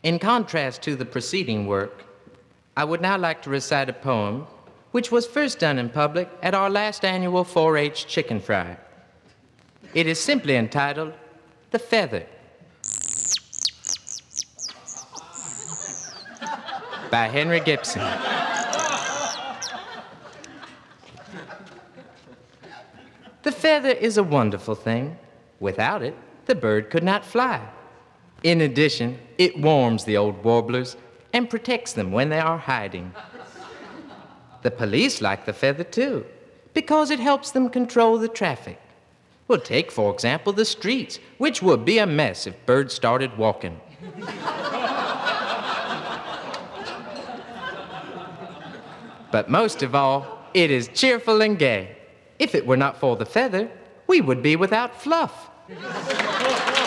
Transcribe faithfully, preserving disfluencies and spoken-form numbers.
In contrast to the preceding work, I would now like to recite a poem which was first done in public at our last annual four H chicken fry. It is simply entitled, The Feather, by Henry Gibson. The feather is a wonderful thing. Without it, the bird could not fly. In addition, it warms the old warblers and protects them when they are hiding. The police like the feather too, because it helps them control the traffic. Well, take, for example, the streets, which would be a mess if birds started walking. But most of all, it is cheerful and gay. If it were not for the feather, we would be without fluff.